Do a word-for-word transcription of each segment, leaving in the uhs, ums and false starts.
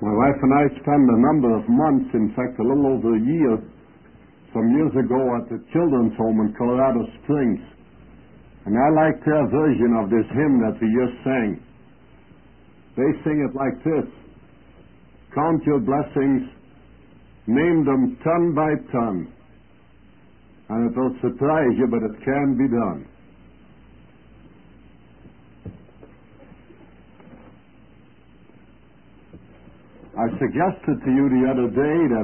My wife and I spent a number of months, in fact a little over a year, some years ago at the children's home in Colorado Springs. And I liked their version of this hymn that we just sang. They sing it like this: count your blessings, name them ton by ton, and it will surprise you, but it can be done. I suggested to you the other day that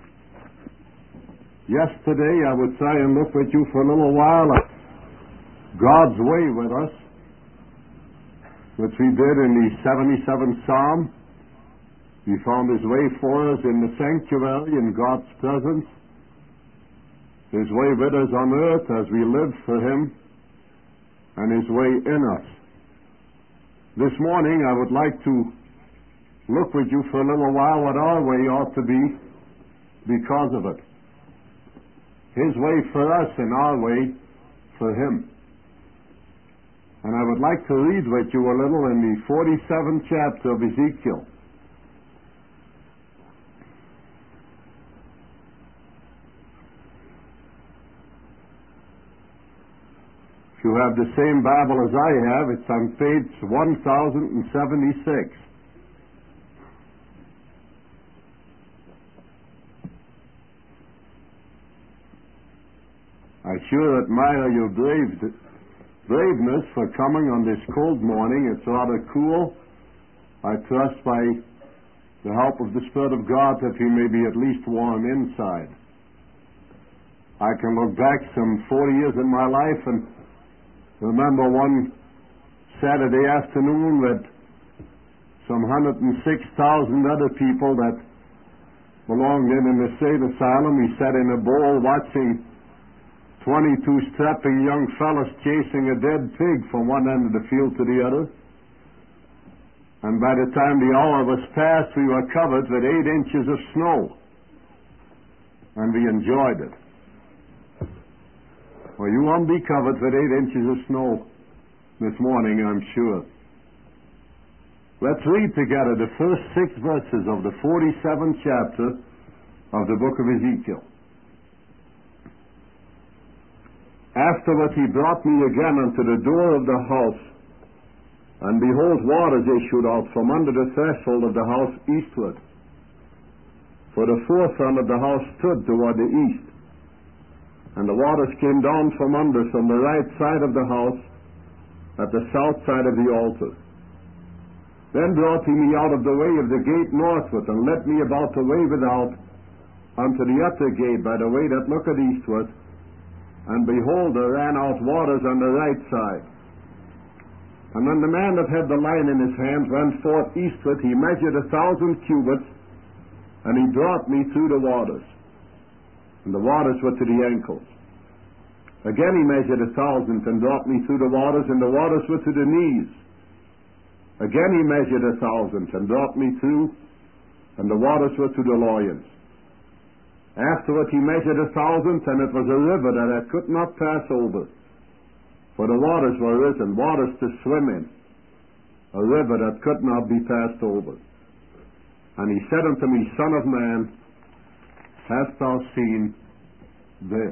yesterday I would try and look with you for a little while at God's way with us, which we did in the seventy-seventh Psalm. He found His way for us in the sanctuary, in God's presence, His way with us on earth as we live for Him, and His way in us. This morning I would like to look with you for a little while what our way ought to be because of it. His way for us and our way for Him. And I would like to read with you a little in the forty-seventh chapter of Ezekiel. If you have the same Bible as I have, it's on page one thousand seventy-six. I sure admire your brave, braveness for coming on this cold morning. It's rather cool. I trust by the help of the Spirit of God that we may be at least warm inside. I can look back some forty years in my life and remember one Saturday afternoon with some one hundred six thousand other people that belonged in an insane asylum. We sat in a bowl watching twenty-two strapping young fellows chasing a dead pig from one end of the field to the other. And by the time the hour was past, we were covered with eight inches of snow. And we enjoyed it. Well, you won't be covered with eight inches of snow this morning, I'm sure. Let's read together the first six verses of the forty-seventh chapter of the book of Ezekiel. Afterward he brought me again unto the door of the house, and behold, waters issued out from under the threshold of the house eastward. For the forefront of the house stood toward the east, and the waters came down from under from the right side of the house at the south side of the altar. Then brought he me out of the way of the gate northward, and led me about the way without unto the upper gate by the way that looketh eastward. And behold, there ran out waters on the right side. And when the man that had the line in his hand went forth eastward, he measured a thousand cubits, and he brought me through the waters. And the waters were to the ankles. Again he measured a thousand, and brought me through the waters, and the waters were to the knees. Again he measured a thousand, and brought me through, and the waters were to the loins. Afterward he measured a thousand, and it was a river that I could not pass over, for the waters were risen, waters to swim in, a river that could not be passed over. And he said unto me, Son of man, hast thou seen this?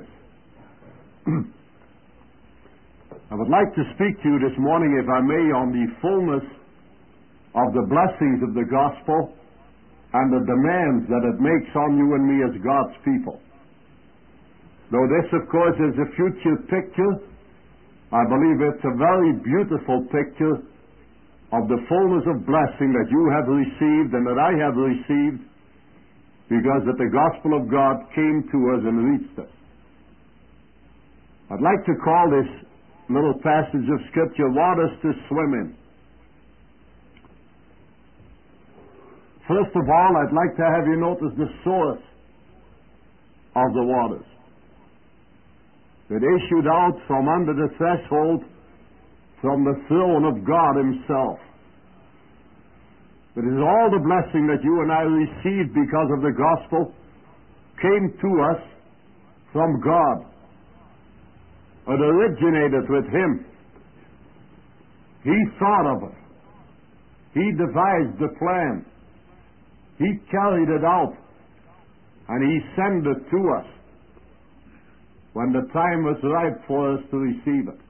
I would like to speak to you this morning, if I may, on the fullness of the blessings of the gospel and the demands that it makes on you and me as God's people. Though this, of course, is a future picture, I believe it's a very beautiful picture of the fullness of blessing that you have received and that I have received, because that the gospel of God came to us and reached us. I'd like to call this little passage of Scripture waters to swim in. First of all, I'd like to have you notice the source of the waters. It issued out from under the threshold, from the throne of God Himself. It is all the blessing that you and I received because of the gospel came to us from God. It originated with Him. He thought of it. He devised the plan. He carried it out, and He sent it to us when the time was ripe for us to receive it.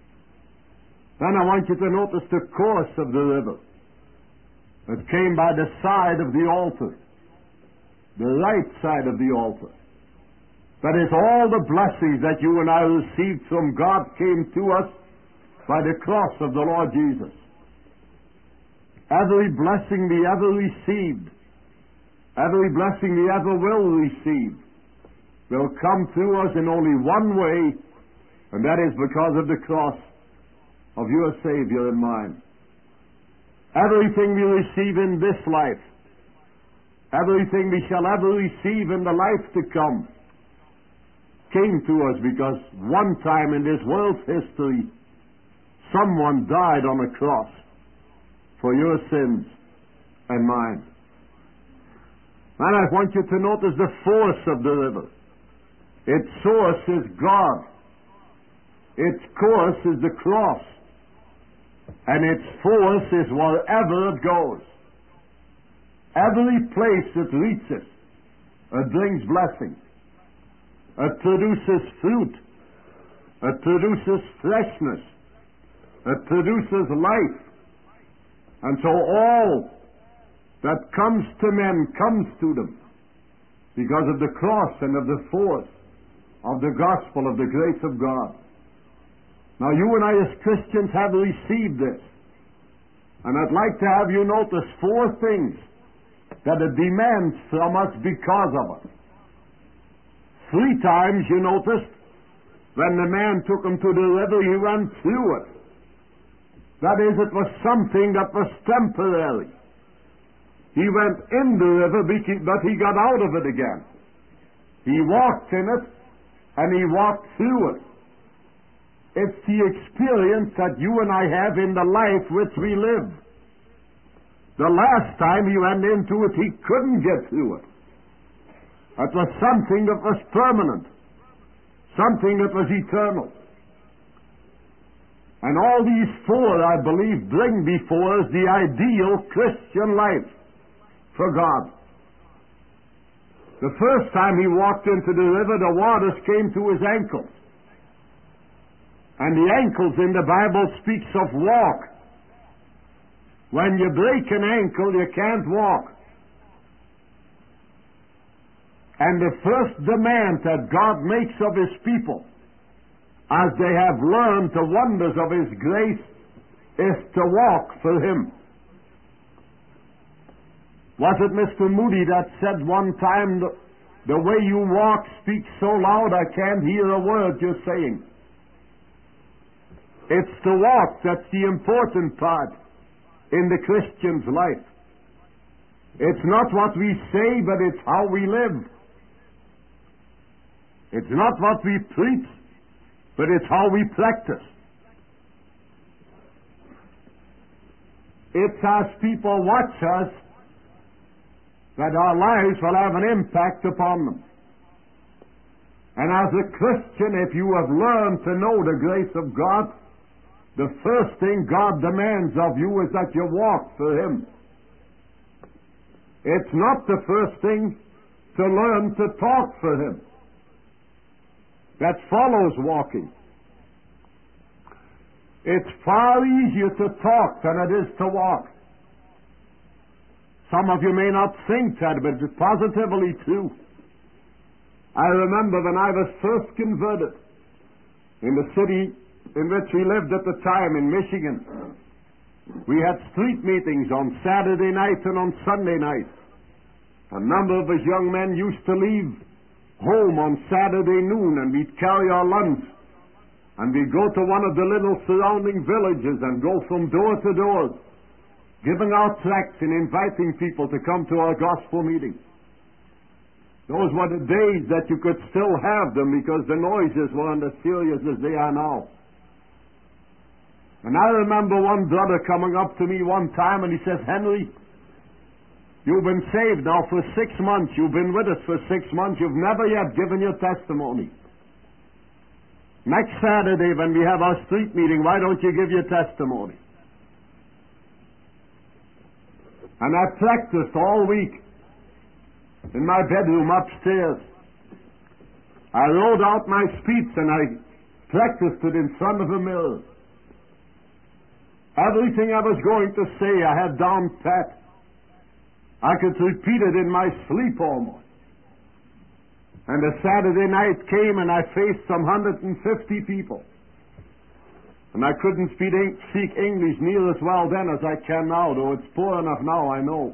Then I want you to notice the course of the river. It came by the side of the altar, the right side of the altar. That is, all the blessings that you and I received from God came to us by the cross of the Lord Jesus. Every blessing we ever received, every blessing we ever will receive, will come to us in only one way, and that is because of the cross of your Savior and mine. Everything we receive in this life, everything we shall ever receive in the life to come, came to us because one time in this world's history, someone died on a cross for your sins and mine. And I want you to notice the force of the river. Its source is God. Its course is the cross. And its force is wherever it goes. Every place it reaches, it brings blessing. It produces fruit. It produces freshness. It produces life. And so all that comes to men comes to them because of the cross and of the force of the gospel of the grace of God. Now you and I as Christians have received this. And I'd like to have you notice four things that it demands from us because of it. Three times you noticed when the man took him to the river, he ran through it. That is, it was something that was temporary. He went in the river, but he got out of it again. He walked in it, and he walked through it. It's the experience that you and I have in the life which we live. The last time he went into it, he couldn't get through it. It was something that was permanent, something that was eternal. And all these four, I believe, bring before us the ideal Christian life for God. The first time he walked into the river, the waters came to his ankles. And the ankles in the Bible speaks of walk. When you break an ankle, you can't walk. And the first demand that God makes of His people, as they have learned the wonders of His grace, is to walk for Him. Was it Mister Moody that said one time, the, the way you walk speaks so loud I can't hear a word you're saying? It's the walk that's the important part in the Christian's life. It's not what we say, but it's how we live. It's not what we preach, but it's how we practice. It's as people watch us that our lives will have an impact upon them. And as a Christian, if you have learned to know the grace of God, the first thing God demands of you is that you walk for Him. It's not the first thing to learn to talk for Him. That follows walking. It's far easier to talk than it is to walk. Some of you may not think that, but it's positively true. I remember when I was first converted in the city in which we lived at the time in Michigan. We had street meetings on Saturday night and on Sunday night. A number of us young men used to leave home on Saturday noon, and we'd carry our lunch, and we'd go to one of the little surrounding villages and go from door to door, giving out tracts and inviting people to come to our gospel meetings. Those were the days that you could still have them because the noises weren't as serious as they are now. And I remember one brother coming up to me one time and he says, "Henry, you've been saved now for six months. You've been with us for six months. You've never yet given your testimony. Next Saturday when we have our street meeting, why don't you give your testimony?" And I practiced all week in my bedroom upstairs. I wrote out my speech and I practiced it in front of a mirror. Everything I was going to say I had down pat. I could repeat it in my sleep almost. And a Saturday night came and I faced some one hundred fifty people. And I couldn't speak, speak English near as well then as I can now, though it's poor enough now, I know.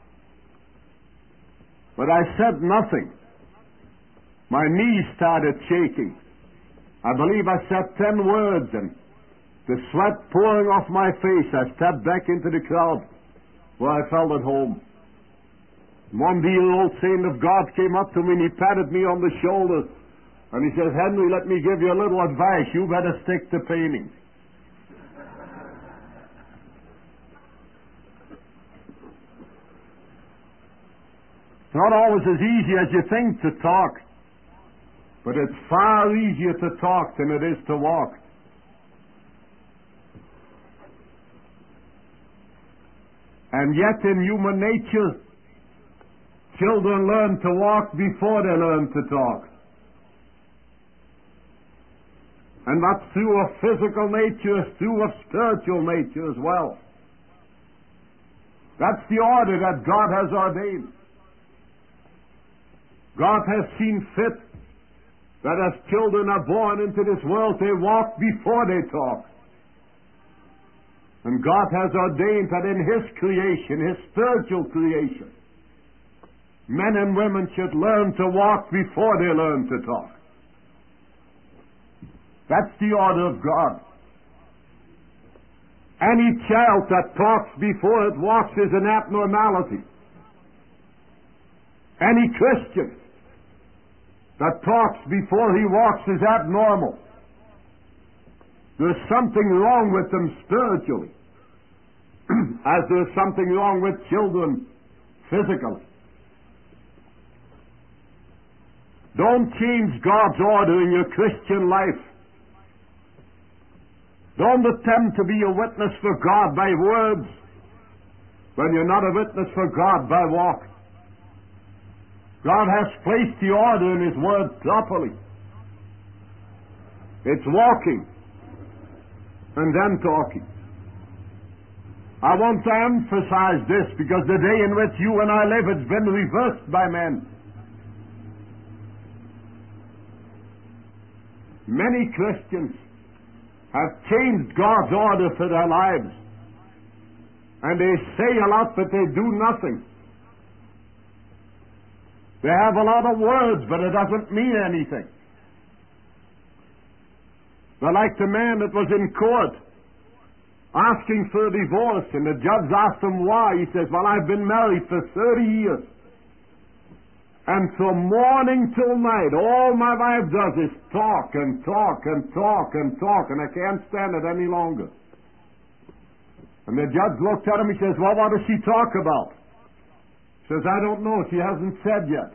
But I said nothing. My knees started shaking. I believe I said ten words, and the sweat pouring off my face, I stepped back into the crowd where I felt at home. One dear old saint of God came up to me and he patted me on the shoulder and he says, "Henry, let me give you a little advice. You better stick to painting." It's not always as easy as you think to talk, but it's far easier to talk than it is to walk. And yet in human nature, children learn to walk before they learn to talk. And that's true of physical nature, it's true of spiritual nature as well. That's the order that God has ordained. God has seen fit that as children are born into this world, they walk before they talk. And God has ordained that in His creation, His spiritual creation, men and women should learn to walk before they learn to talk. That's the order of God. Any child that talks before it walks is an abnormality. Any Christian that talks before he walks is abnormal. There's something wrong with them spiritually, as there's something wrong with children physically. Don't change God's order in your Christian life. Don't attempt to be a witness for God by words when you're not a witness for God by walk. God has placed the order in His Word properly. It's walking and then talking. I want to emphasize this because the day in which you and I live, it's been reversed by men. Many Christians have changed God's order for their lives. And they say a lot, but they do nothing. They have a lot of words, but it doesn't mean anything. They're like the man that was in court asking for a divorce, and the judge asked him why. He says, "Well, I've been married for thirty years. And from morning till night, all my wife does is talk and talk and talk and talk, and I can't stand it any longer." And the judge looked at him, he says, "Well, what does she talk about?" He says, "I don't know, she hasn't said yet."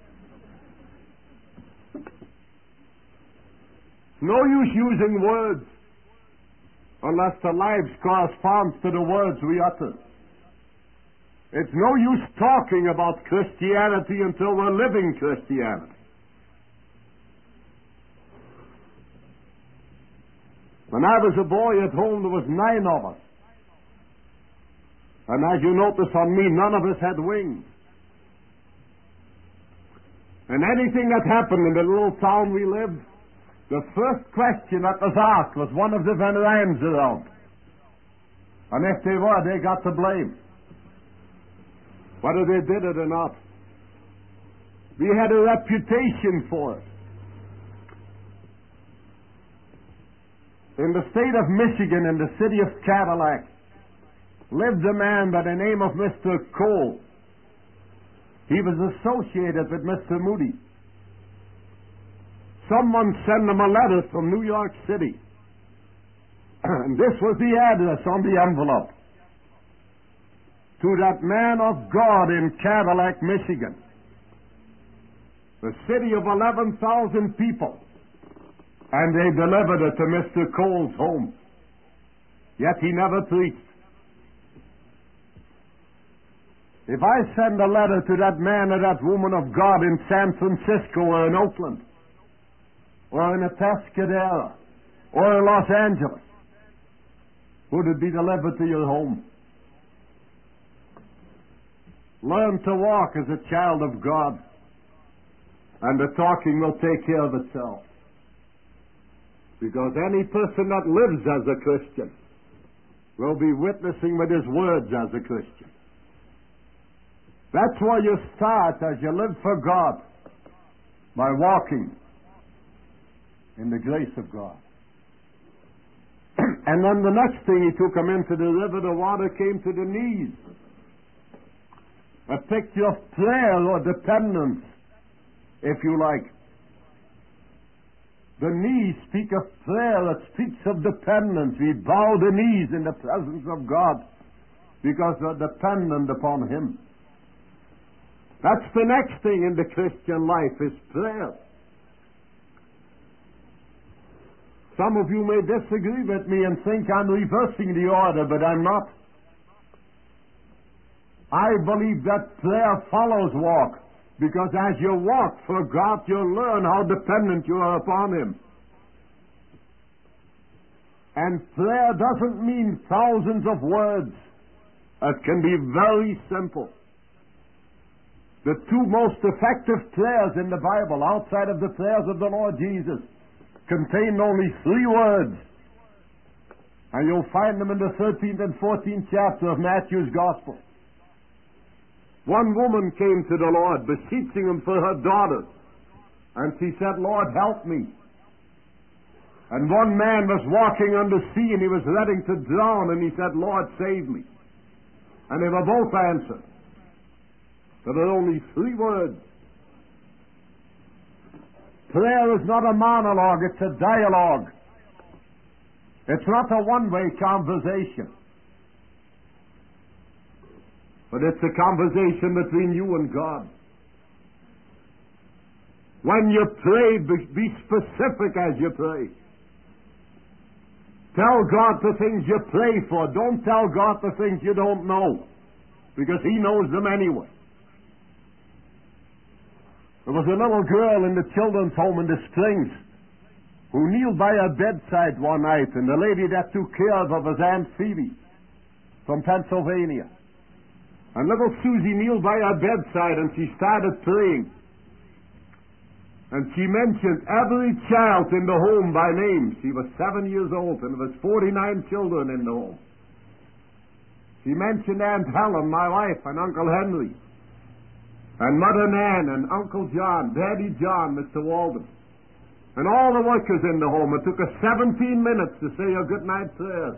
No use using words unless the lives corresponds to the words we utter. It's no use talking about Christianity until we're living Christianity. When I was a boy at home, there was nine of us. And as you notice on me, none of us had wings. And anything that happened in the little town we lived, the first question that was asked was one of the Van Ryns around. And if they were, they got the blame, whether they did it or not. We had a reputation for it. In the state of Michigan, in the city of Cadillac, lived a man by the name of Mister Cole. He was associated with Mister Moody. Someone sent him a letter from New York City. And this was the address on the envelope. To that man of God in Cadillac, Michigan. The city of eleven thousand people. And they delivered it to Mister Cole's home. Yet he never preached. If I send a letter to that man or that woman of God in San Francisco or in Oakland or in Atascadero or in Los Angeles, would it be delivered to your home? Learn to walk as a child of God, and the talking will take care of itself. Because any person that lives as a Christian will be witnessing with his words as a Christian. That's where you start as you live for God, by walking in the grace of God. And then the next thing, he took him into the river, the water came to the knees. A picture of prayer or dependence, if you like. The knees speak of prayer, it speaks of dependence. We bow the knees in the presence of God because we're dependent upon Him. That's the next thing in the Christian life, is prayer. Some of you may disagree with me and think I'm reversing the order, but I'm not. I believe that prayer follows walk, because as you walk for God, you'll learn how dependent you are upon Him. And prayer doesn't mean thousands of words. It can be very simple. The two most effective prayers in the Bible, outside of the prayers of the Lord Jesus, contain only three words. And you'll find them in the thirteenth and fourteenth chapter of Matthew's Gospel. One woman came to the Lord, beseeching Him for her daughter. And she said, Lord, help me. And one man was walking on the sea, and he was ready to drown, and he said, Lord, save me. And they were both answered. There are only three words. Prayer is not a monologue, it's a dialogue. It's not a one-way conversation. But it's a conversation between you and God. When you pray, be specific as you pray. Tell God the things you pray for. Don't tell God the things you don't know, because He knows them anyway. There was a little girl in the children's home in the Springs who kneeled by her bedside one night, and the lady that took care of her was Aunt Phoebe from Pennsylvania. And little Susie kneeled by her bedside, and she started praying. And she mentioned every child in the home by name. She was seven years old, and there was forty-nine children in the home. She mentioned Aunt Helen, my wife, and Uncle Henry, and Mother Nan, and Uncle John, Daddy John, Mister Walden, and all the workers in the home. It took her seventeen minutes to say her goodnight prayers.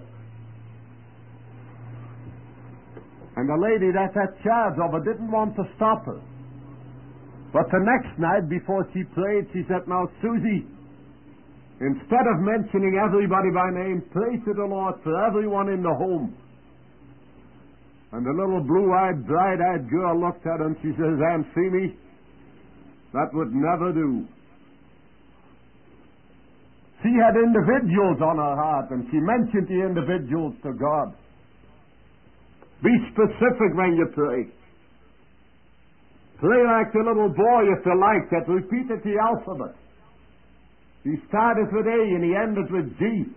And the lady that had charge of her didn't want to stop her. But the next night, before she prayed, she said, now, Susie, instead of mentioning everybody by name, pray to the Lord for everyone in the home. And the little blue-eyed, bright-eyed girl looked at her and she says, Aunt Phoebe, that would never do. She had individuals on her heart, and she mentioned the individuals to God. Be specific when you pray. Pray like the little boy, if you like, that repeated the alphabet. He started with A and he ended with G.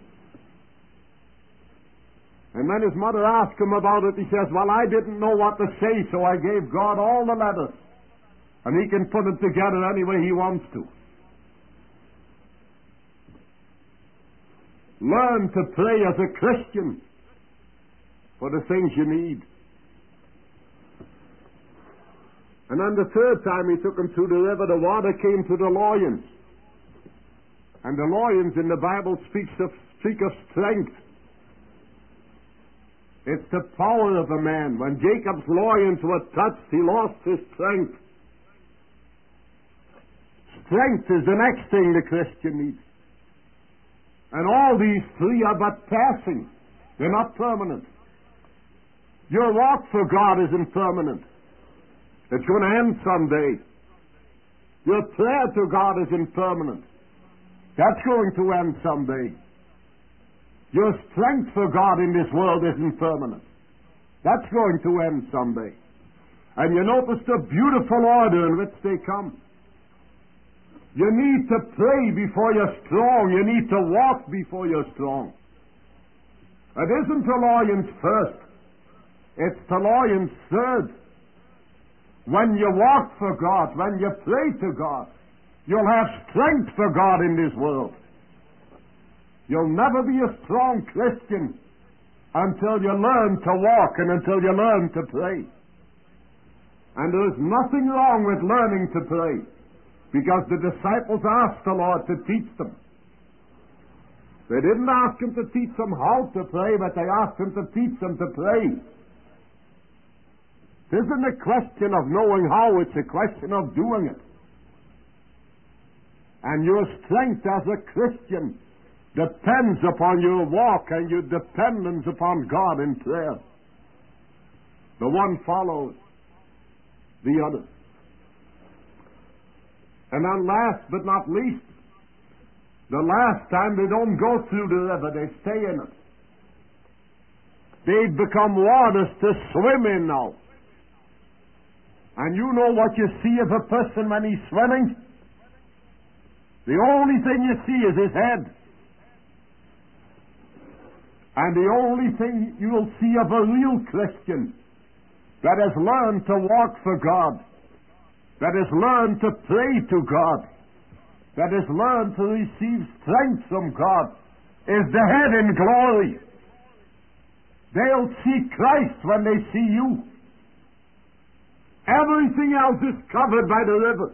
And when his mother asked him about it, he says, well, I didn't know what to say, so I gave God all the letters. And He can put them together any way He wants to. Learn to pray as a Christian for the things you need. And on the third time he took him to the river, the water came to the loins. And the loins in the Bible speaks of, speak of strength. It's the power of a man. When Jacob's loins were touched, he lost his strength. Strength is the next thing the Christian needs. And all these three are but passing. They're not permanent. Your walk for God isn't permanent. It's going to end someday. Your prayer to God isn't permanent. That's going to end someday. Your strength for God in this world isn't permanent. That's going to end someday. And you notice the beautiful order in which they come. You need to pray before you're strong. You need to walk before you're strong. It isn't to Lord's first. It's to Lord's third. When you walk for God, when you pray to God, you'll have strength for God in this world. You'll never be a strong Christian until you learn to walk and until you learn to pray. And there's nothing wrong with learning to pray, because the disciples asked the Lord to teach them. They didn't ask him to teach them how to pray, but they asked him to teach them to pray. It isn't a question of knowing how, it's a question of doing it. And your strength as a Christian depends upon your walk and your dependence upon God in prayer. The one follows the other. And then last but not least, the last time they don't go through the river, they stay in it. They've become waters to swim in now. And you know what you see of a person when he's swimming? The only thing you see is his head. And the only thing you'll see of a real Christian that has learned to walk for God, that has learned to pray to God, that has learned to receive strength from God, is the head in glory. They'll see Christ when they see you. Everything else is covered by the river.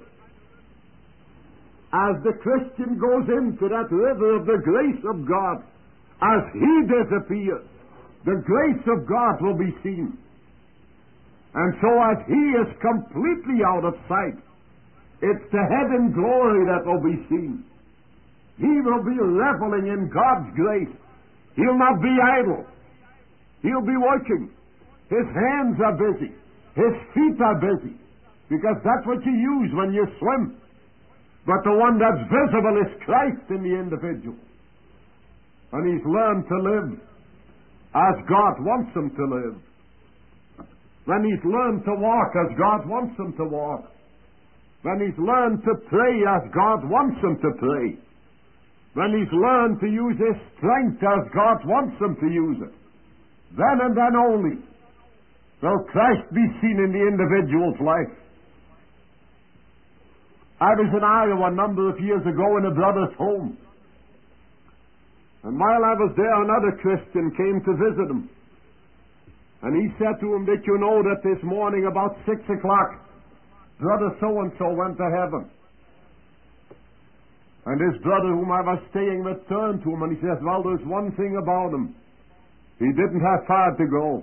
As the Christian goes into that river of the grace of God, as he disappears, the grace of God will be seen. And so as he is completely out of sight, it's the head in glory that will be seen. He will be reveling in God's grace. He'll not be idle. He'll be working. His hands are busy. His feet are busy. Because that's what you use when you swim. But the one that's visible is Christ in the individual. And he's learned to live as God wants him to live. When he's learned to walk as God wants him to walk. When he's learned to pray as God wants him to pray. When he's learned to use his strength as God wants him to use it. Then and then only will Christ be seen in the individual's life. I was in Iowa a number of years ago in a brother's home. And while I was there, another Christian came to visit him. And he said to him, "Did you know that this morning about six o'clock, brother so-and-so went to heaven?" And his brother whom I was staying with turned to him and he says, "Well, there's one thing about him. He didn't have far to go.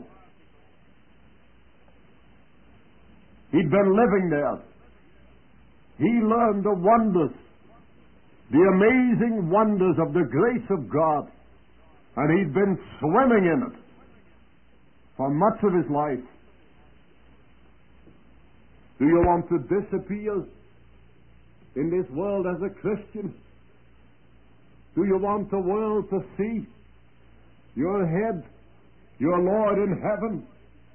He'd been living there. He learned the wonders, the amazing wonders of the grace of God. And he'd been swimming in it for much of his life." Do you want to disappear in this world as a Christian? Do you want the world to see your head, your Lord in heaven,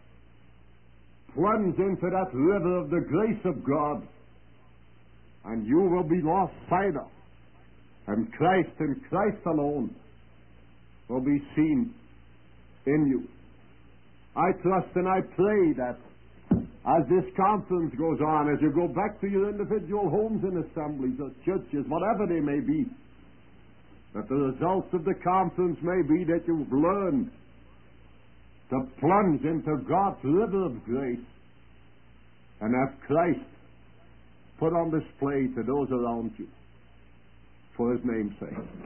plunge into that river of the grace of God, and you will be lost sight of, and Christ and Christ alone will be seen in you? I trust and I pray that as this conference goes on, as you go back to your individual homes and assemblies or churches, whatever they may be, that the results of the conference may be that you've learned to plunge into God's river of grace and have Christ put on display to those around you for his name's sake.